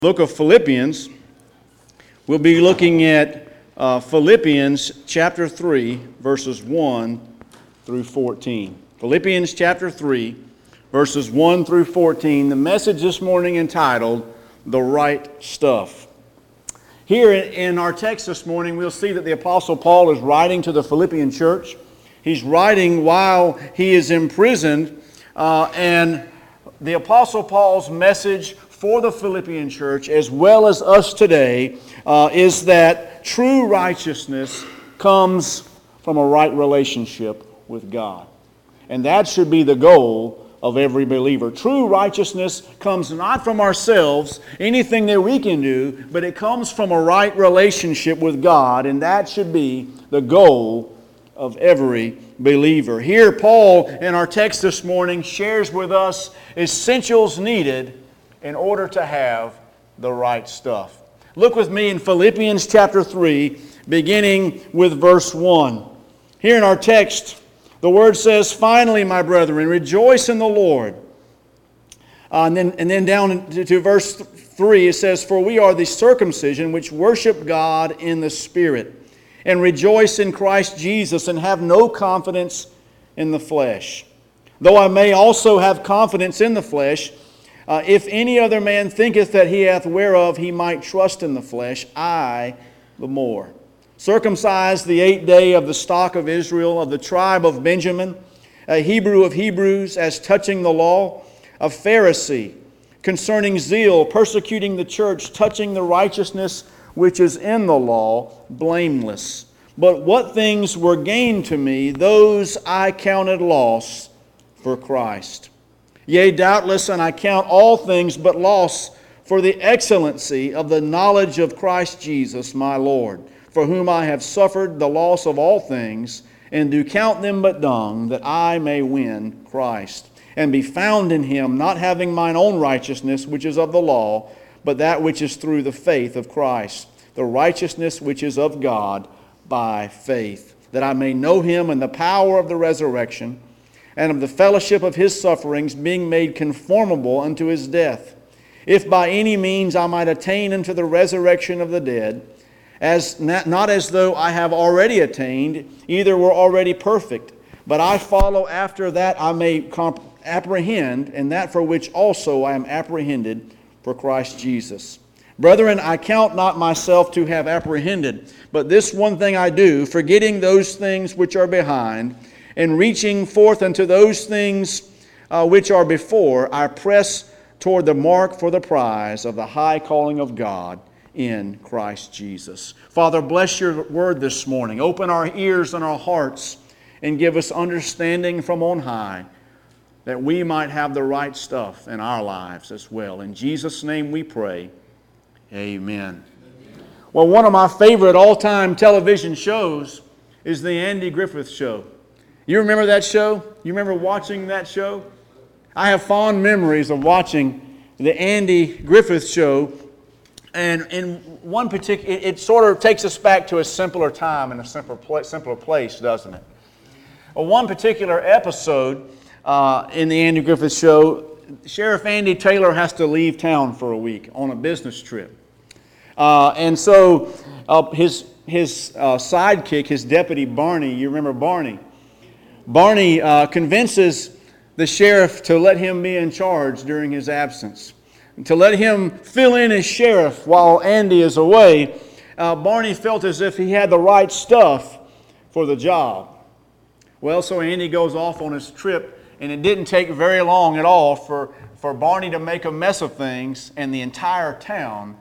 Book of Philippians. We'll be looking at Philippians chapter 3, verses 1 through 14. Philippians chapter 3, verses 1 through 14. The message this morning entitled, The Right Stuff. Here in our text this morning, we'll see that the Apostle Paul is writing to the Philippian church. He's writing while he is imprisoned, and the Apostle Paul's message for the Philippian church, as well as us today, is that true righteousness comes from a right relationship with God. And that should be the goal of every believer. True righteousness comes not from ourselves, anything that we can do, but it comes from a right relationship with God, and that should be the goal of every believer. Here, Paul, in our text this morning, shares with us essentials needed in order to have the right stuff. Look with me in Philippians chapter 3, beginning with verse 1. Here in our text, the Word says, "Finally, my brethren, rejoice in the Lord." And then down to verse 3, it says, "For we are the circumcision which worship God in the Spirit, and rejoice in Christ Jesus, and have no confidence in the flesh. Though I may also have confidence in the flesh, if any other man thinketh that he hath whereof he might trust in the flesh, I the more. Circumcised the 8th day of the stock of Israel, of the tribe of Benjamin, a Hebrew of Hebrews, as touching the law, a Pharisee, concerning zeal, persecuting the church, touching the righteousness which is in the law, blameless. But what things were gained to me, those I counted loss for Christ. Yea, doubtless, and I count all things but loss for the excellency of the knowledge of Christ Jesus my Lord, for whom I have suffered the loss of all things, and do count them but dung, that I may win Christ, and be found in Him, not having mine own righteousness, which is of the law, but that which is through the faith of Christ, the righteousness which is of God by faith, that I may know Him and the power of the resurrection, and of the fellowship of His sufferings, being made conformable unto His death, if by any means I might attain unto the resurrection of the dead, not as though I have already attained, either were already perfect, but I follow after that I may apprehend, and that for which also I am apprehended for Christ Jesus. Brethren, I count not myself to have apprehended, but this one thing I do, forgetting those things which are behind, and reaching forth unto those things which are before, I press toward the mark for the prize of the high calling of God in Christ Jesus." Father, bless your word this morning. Open our ears and our hearts and give us understanding from on high, that we might have the right stuff in our lives as well. In Jesus' name we pray. Amen. Well, one of my favorite all-time television shows is the Andy Griffith Show. You remember that show? You remember watching that show? I have fond memories of watching the Andy Griffith Show. And in one particular, it sort of takes us back to a simpler time and a simpler place, doesn't it? Well, one particular episode in the Andy Griffith Show, Sheriff Andy Taylor has to leave town for a week on a business trip. And so his sidekick, his deputy Barney, you remember Barney? Barney convinces the sheriff to let him be in charge during his absence, to let him fill in as sheriff while Andy is away. Barney felt as if he had the right stuff for the job. Well, so Andy goes off on his trip, and it didn't take very long at all for Barney to make a mess of things, and the entire town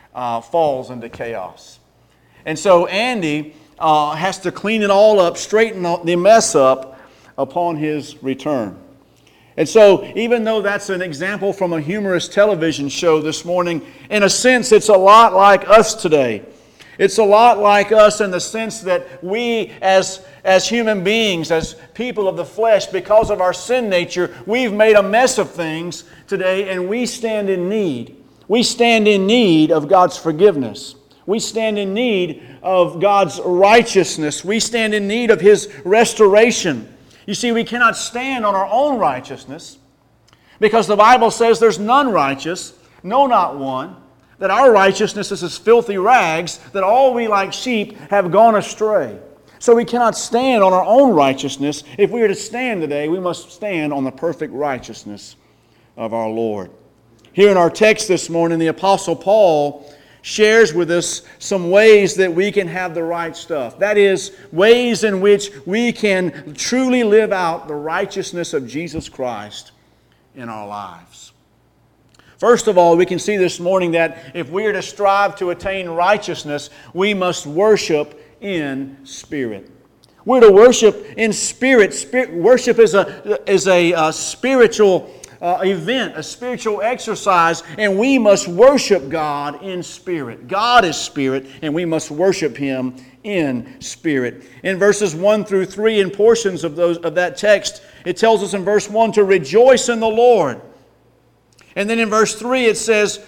falls into chaos. And so Andy has to clean it all up, straighten the mess up upon his return. And so, even though that's an example from a humorous television show this morning, in a sense, it's a lot like us today. It's a lot like us in the sense that we, as human beings, as people of the flesh, because of our sin nature, we've made a mess of things today, and we stand in need. We stand in need of God's forgiveness. We stand in need of God's righteousness. We stand in need of His restoration. You see, we cannot stand on our own righteousness, because the Bible says there's none righteous, no, not one. that our righteousness is as filthy rags, that all we like sheep have gone astray. So we cannot stand on our own righteousness. If we are to stand today, we must stand on the perfect righteousness of our Lord. Here in our text this morning, the Apostle Paul shares with us some ways that we can have the right stuff. That is, ways in which we can truly live out the righteousness of Jesus Christ in our lives. First of all, we can see this morning that if we are to strive to attain righteousness, we must worship in spirit. We're to worship in spirit. Worship is a spiritual event, a spiritual exercise, and we must worship God in spirit. God is spirit, and we must worship Him in spirit. In verses 1 through 3, in portions of that text, it tells us in verse 1 to rejoice in the Lord. And then in verse 3 it says,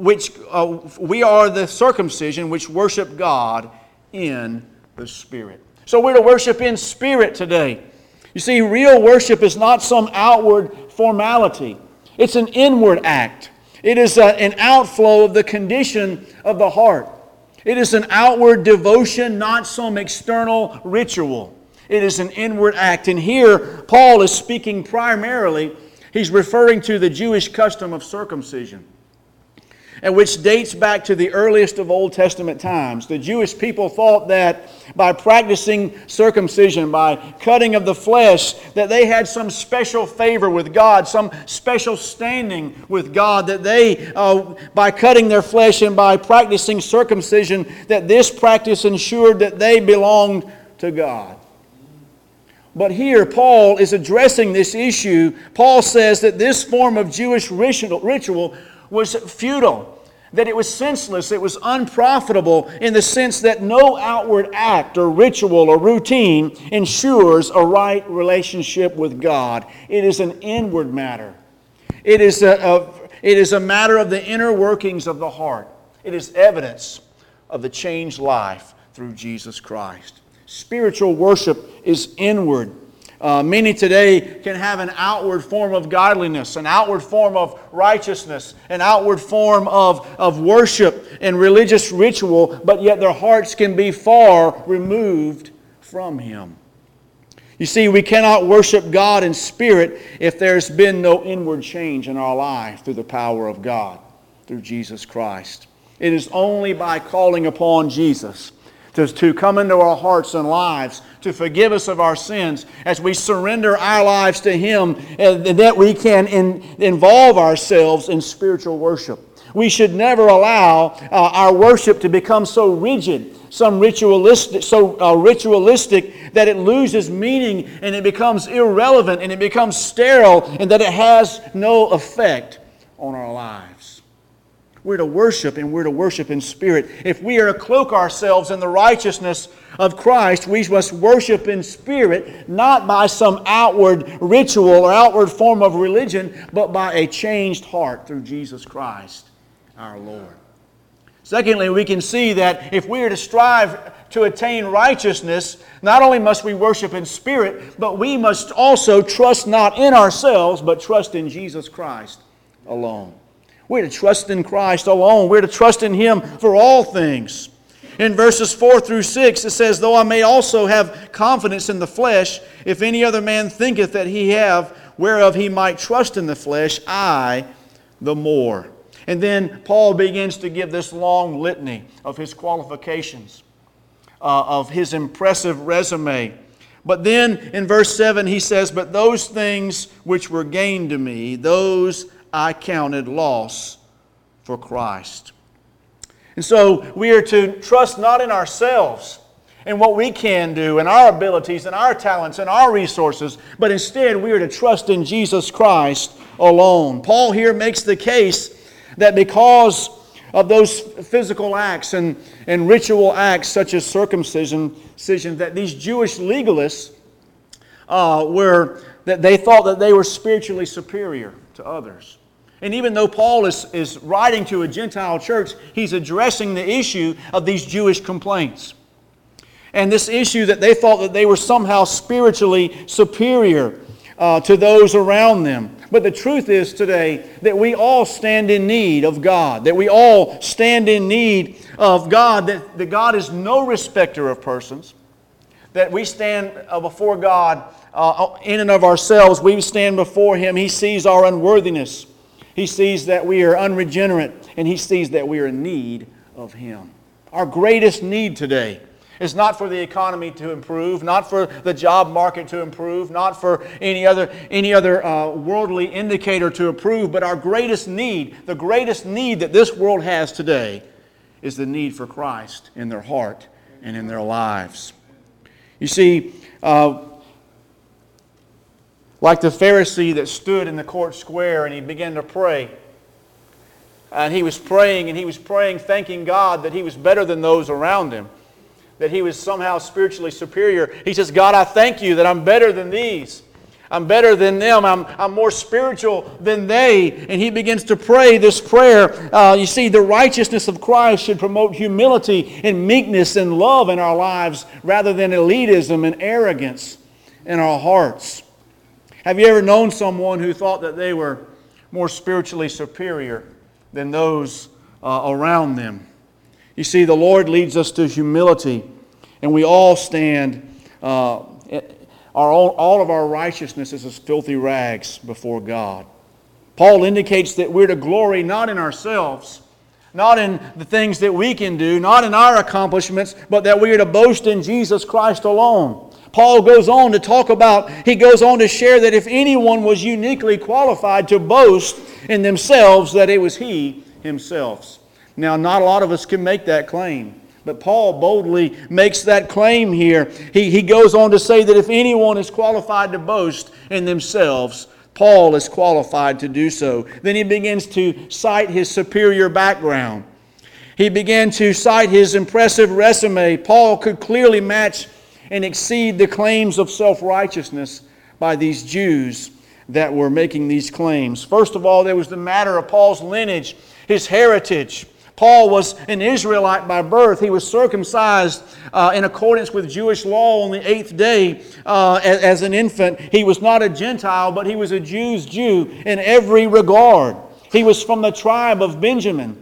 we are the circumcision which worship God in the Spirit. So we're to worship in spirit today. You see, real worship is not some outward formality. It's an inward act. It is an outflow of the condition of the heart. It is an outward devotion, not some external ritual. It is an inward act. And here, Paul is speaking primarily, he's referring to the Jewish custom of circumcision, and which dates back to the earliest of Old Testament times. The Jewish people thought that by practicing circumcision, by cutting of the flesh, that they had some special favor with God, some special standing with God, that they, by cutting their flesh and by practicing circumcision, that this practice ensured that they belonged to God. But here, Paul is addressing this issue. Paul says that this form of Jewish ritual was futile, that it was senseless, it was unprofitable, in the sense that no outward act or ritual or routine ensures a right relationship with God. It is an inward matter. It is a matter of the inner workings of the heart. It is evidence of the changed life through Jesus Christ. Spiritual worship is inward. Many today can have an outward form of godliness, an outward form of righteousness, an outward form of worship and religious ritual, but yet their hearts can be far removed from Him. You see, we cannot worship God in spirit if there's been no inward change in our life through the power of God, through Jesus Christ. It is only by calling upon Jesus to come into our hearts and lives, to forgive us of our sins, as we surrender our lives to Him, that we can involve ourselves in spiritual worship. We should never allow our worship to become so rigid, so ritualistic that it loses meaning and it becomes irrelevant and it becomes sterile and that it has no effect on our lives. We're to worship, and we're to worship in spirit. If we are to cloak ourselves in the righteousness of Christ, we must worship in spirit, not by some outward ritual or outward form of religion, but by a changed heart through Jesus Christ, our Lord. Secondly, we can see that if we are to strive to attain righteousness, not only must we worship in spirit, but we must also trust not in ourselves, but trust in Jesus Christ alone. We're to trust in Christ alone. We're to trust in Him for all things. In verses 4 through 6, it says, "Though I may also have confidence in the flesh, if any other man thinketh that he have, whereof he might trust in the flesh, I the more." And then Paul begins to give this long litany of his qualifications, of his impressive resume. But then in verse 7 he says, "But those things which were gained to me, those I counted loss for Christ." And so we are to trust not in ourselves and what we can do and our abilities and our talents and our resources, but instead we are to trust in Jesus Christ alone. Paul here makes the case that because of those physical acts and ritual acts such as circumcision, that these Jewish legalists that they thought that they were spiritually superior to others. And even though Paul is writing to a Gentile church, he's addressing the issue of these Jewish complaints. And this issue that they thought that they were somehow spiritually superior. to those around them. But the truth is today that we all stand in need of God, that we all stand in need of God, that God is no respecter of persons, that we stand before God in and of ourselves. We stand before Him. He sees our unworthiness. He sees that we are unregenerate, and He sees that we are in need of Him. Our greatest need today is not for the economy to improve, not for the job market to improve, not for any other worldly indicator to improve, but our greatest need, the greatest need that this world has today, is the need for Christ in their heart and in their lives. You see, like the Pharisee that stood in the court square and he began to pray. And he was praying thanking God that he was better than those around him, that he was somehow spiritually superior. He says, God, I thank you that I'm better than these. I'm better than them. I'm more spiritual than they. And he begins to pray this prayer. You see, the righteousness of Christ should promote humility and meekness and love in our lives rather than elitism and arrogance in our hearts. Have you ever known someone who thought that they were more spiritually superior than those around them? You see, the Lord leads us to humility, and we all stand, all of our righteousness is as filthy rags before God. Paul indicates that we're to glory not in ourselves, not in the things that we can do, not in our accomplishments, but that we are to boast in Jesus Christ alone. Paul goes on to share that if anyone was uniquely qualified to boast in themselves, that it was he himself. Now, not a lot of us can make that claim, but Paul boldly makes that claim here. He goes on to say that if anyone is qualified to boast in themselves, Paul is qualified to do so. Then he begins to cite his superior background. He began to cite his impressive resume. Paul could clearly match and exceed the claims of self-righteousness by these Jews that were making these claims. First of all, there was the matter of Paul's lineage, his heritage. Paul was an Israelite by birth. He was circumcised in accordance with Jewish law on the 8th day as an infant. He was not a Gentile, but he was a Jew's Jew in every regard. He was from the tribe of Benjamin,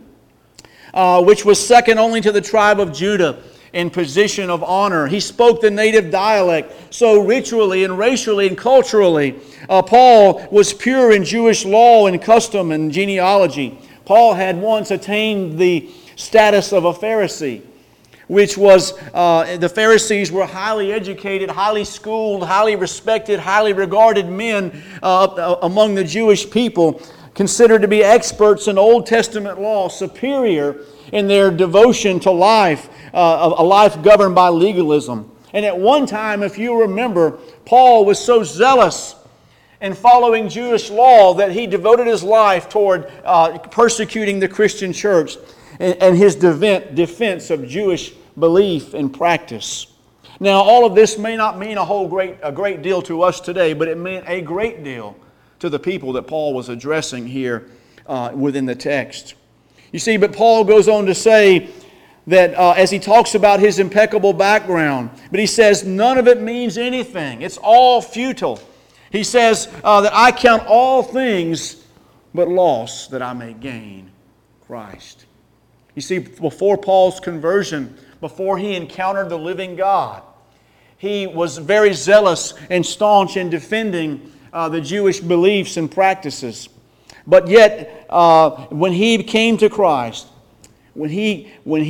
which was second only to the tribe of Judah in position of honor. He spoke the native dialect. So ritually and racially and culturally, Paul was pure in Jewish law and custom and genealogy. Paul had once attained the status of a Pharisee, which was, the Pharisees were highly educated, highly schooled, highly respected, highly regarded men among the Jewish people, considered to be experts in Old Testament law, superior in their devotion to life, a life governed by legalism. And at one time, if you remember, Paul was so zealous in following Jewish law that he devoted his life toward persecuting the Christian church and his defense of Jewish belief and practice. Now, all of this may not mean a great deal to us today, but it meant a great deal to the people that Paul was addressing here within the text. You see, but Paul goes on to say that as he talks about his impeccable background, but he says none of it means anything. It's all futile. He says that I count all things but loss that I may gain Christ. You see, before Paul's conversion, before he encountered the living God, he was very zealous and staunch in defending the Jewish beliefs and practices. But yet, when he came to Christ, when he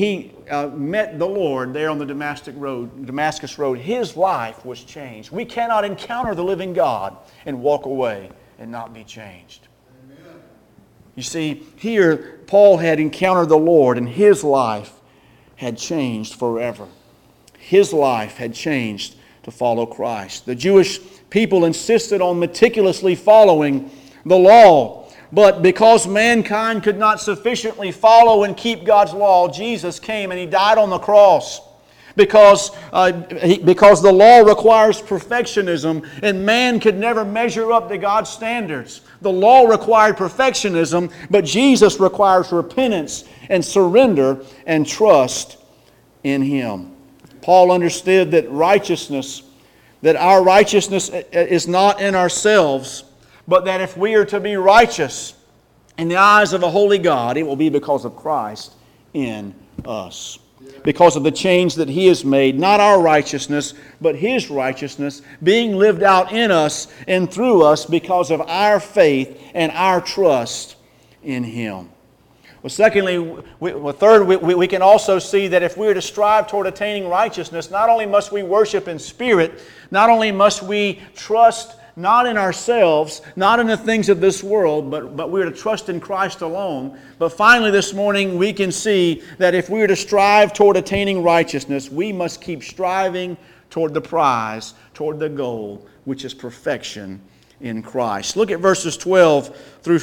met the Lord there on the Damascus Road, his life was changed. We cannot encounter the living God and walk away and not be changed. Amen. You see, here Paul had encountered the Lord and his life had changed forever. His life had changed to follow Christ. The Jewish people insisted on meticulously following the law. But because mankind could not sufficiently follow and keep God's law, Jesus came and He died on the cross. Because the law requires perfectionism and man could never measure up to God's standards. The law required perfectionism, but Jesus requires repentance and surrender and trust in Him. Paul understood that righteousness that our righteousness is not in ourselves, but that if we are to be righteous in the eyes of a holy God, it will be because of Christ in us. Because of the change that He has made, not our righteousness, but His righteousness being lived out in us and through us because of our faith and our trust in Him. Well, secondly, third, we can also see that if we are to strive toward attaining righteousness, not only must we worship in spirit, not only must we trust not in ourselves, not in the things of this world, but we are to trust in Christ alone. But finally this morning we can see that if we are to strive toward attaining righteousness, we must keep striving toward the prize, toward the goal, which is perfection in Christ. Look at verses 12 through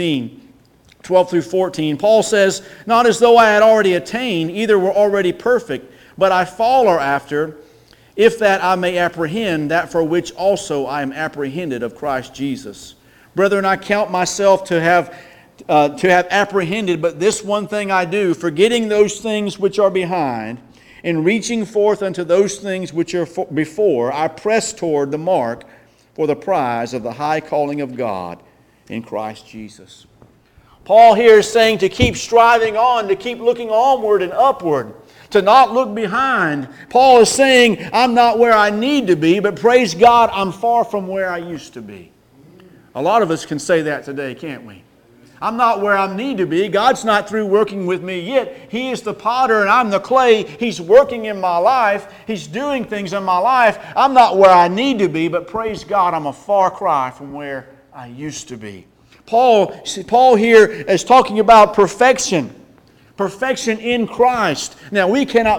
14. Paul says, "Not as though I had already attained, either were already perfect, but I follow after, if that I may apprehend that for which also I am apprehended of Christ Jesus. Brethren, I count myself to have apprehended, but this one thing I do, forgetting those things which are behind, and reaching forth unto those things which are before, I press toward the mark for the prize of the high calling of God in Christ Jesus." Paul here is saying to keep striving on, to keep looking onward and upward, to not look behind. Paul is saying, I'm not where I need to be, but praise God, I'm far from where I used to be. A lot of us can say that today, can't we? I'm not where I need to be. God's not through working with me yet. He is the potter and I'm the clay. He's working in my life. He's doing things in my life. I'm not where I need to be, but praise God, I'm a far cry from where I used to be. Paul here is talking about perfection. Perfection in Christ. Now we cannot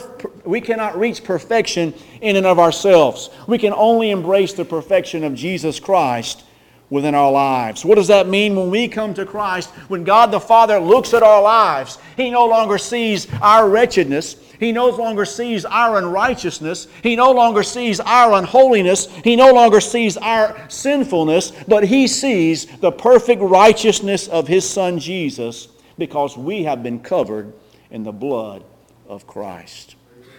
reach perfection in and of ourselves. We can only embrace the perfection of Jesus Christ within our lives. What does that mean when we come to Christ? When God the Father looks at our lives, He no longer sees our wretchedness. He no longer sees our unrighteousness. He no longer sees our unholiness. He no longer sees our sinfulness, but He sees the perfect righteousness of His Son Jesus, because we have been covered in the blood of Christ.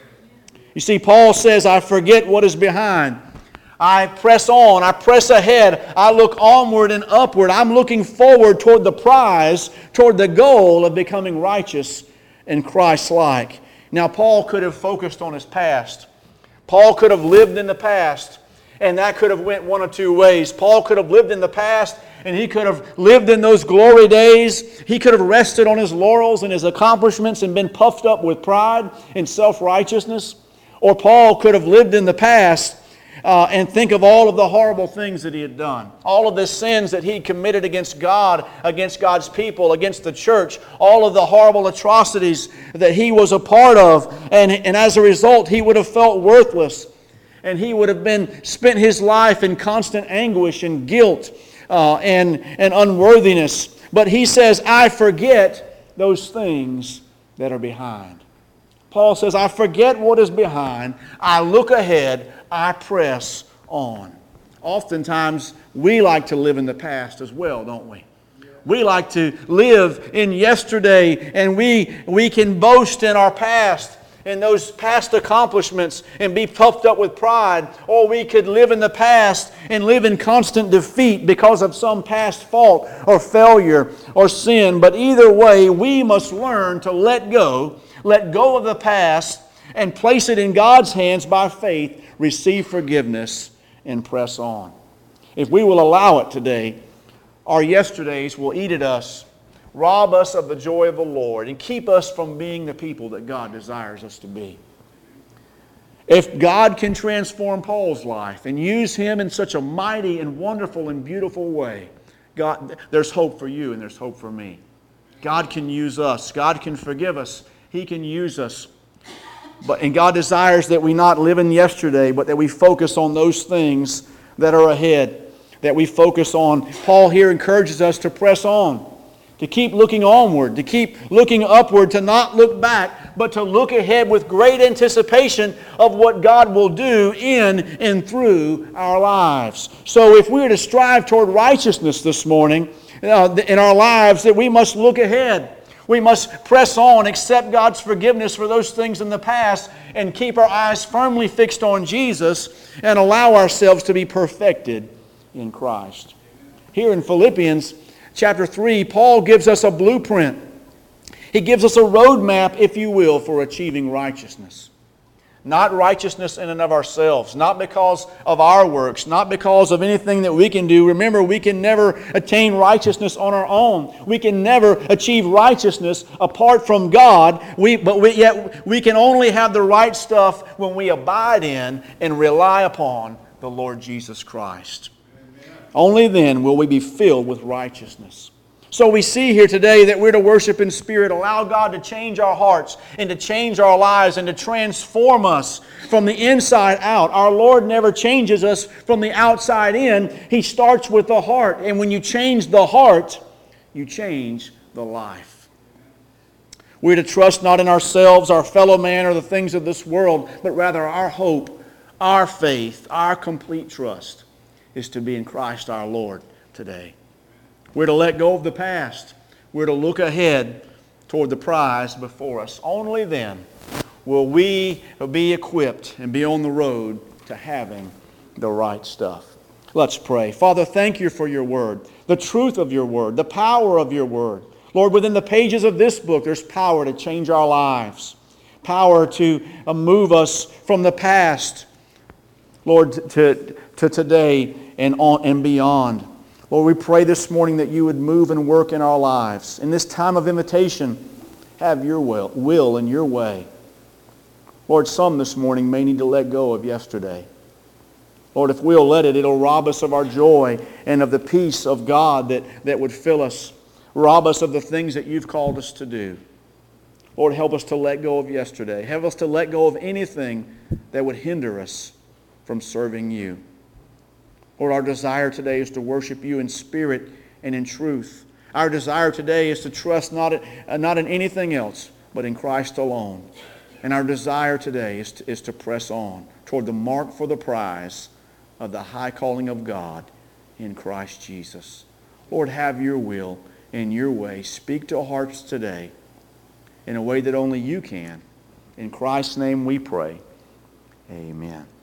You see, Paul says, I forget what is behind. I press on, I press ahead, I look onward and upward. I'm looking forward toward the prize, toward the goal of becoming righteous and Christ-like. Now, Paul could have focused on his past. Paul could have lived in the past, and that could have went one of two ways. Paul could have lived in the past, and he could have lived in those glory days. He could have rested on his laurels and his accomplishments and been puffed up with pride and self-righteousness. Or Paul could have lived in the past and think of all of the horrible things that he had done. All of the sins that he committed against God, against God's people, against the church. All of the horrible atrocities that he was a part of. And as a result, he would have felt worthless. And he would have spent his life in constant anguish and guilt and unworthiness. But he says, I forget those things that are behind. Paul says, I forget what is behind. I look ahead. I press on. Oftentimes, we like to live in the past as well, don't we? We like to live in yesterday, and we can boast in our past, in those past accomplishments, and be puffed up with pride. Or we could live in the past and live in constant defeat because of some past fault or failure or sin. But either way, we must learn to let go of the past, and place it in God's hands by faith, receive forgiveness, and press on. If we will allow it today, our yesterdays will eat at us, rob us of the joy of the Lord, and keep us from being the people that God desires us to be. If God can transform Paul's life and use him in such a mighty and wonderful and beautiful way, God, there's hope for you and there's hope for me. God can use us. God can forgive us. He can use us. And God desires that we not live in yesterday, but that we focus on those things that are ahead, that we focus on. Paul here encourages us to press on, to keep looking onward, to keep looking upward, to not look back, but to look ahead with great anticipation of what God will do in and through our lives. So if we are to strive toward righteousness this morning in our lives, that we must look ahead. We must press on, accept God's forgiveness for those things in the past, and keep our eyes firmly fixed on Jesus and allow ourselves to be perfected in Christ. Here in Philippians chapter 3, Paul gives us a blueprint. He gives us a roadmap, if you will, for achieving righteousness. Not righteousness in and of ourselves, not because of our works, not because of anything that we can do. Remember, we can never attain righteousness on our own. We can never achieve righteousness apart from God. Yet we can only have the right stuff when we abide in and rely upon the Lord Jesus Christ. Amen. Only then will we be filled with righteousness. So we see here today that we're to worship in spirit, allow God to change our hearts and to change our lives and to transform us from the inside out. Our Lord never changes us from the outside in. He starts with the heart. And when you change the heart, you change the life. We're to trust not in ourselves, our fellow man, or the things of this world, but rather our hope, our faith, our complete trust is to be in Christ our Lord today. We're to let go of the past. We're to look ahead toward the prize before us. Only then will we be equipped and be on the road to having the right stuff. Let's pray. Father, thank you for your word, the truth of your word, the power of your word. Lord, within the pages of this book, there's power to change our lives, power to move us from the past, Lord, to today and on and beyond. Lord, we pray this morning that you would move and work in our lives. In this time of invitation, have your will and your way. Lord, some this morning may need to let go of yesterday. Lord, if we'll let it, it'll rob us of our joy and of the peace of God that would fill us. Rob us of the things that you've called us to do. Lord, help us to let go of yesterday. Help us to let go of anything that would hinder us from serving you. Lord, our desire today is to worship you in spirit and in truth. Our desire today is to trust not in anything else, but in Christ alone. And our desire today is to press on toward the mark for the prize of the high calling of God in Christ Jesus. Lord, have your will and your way. Speak to our hearts today in a way that only you can. In Christ's name we pray. Amen.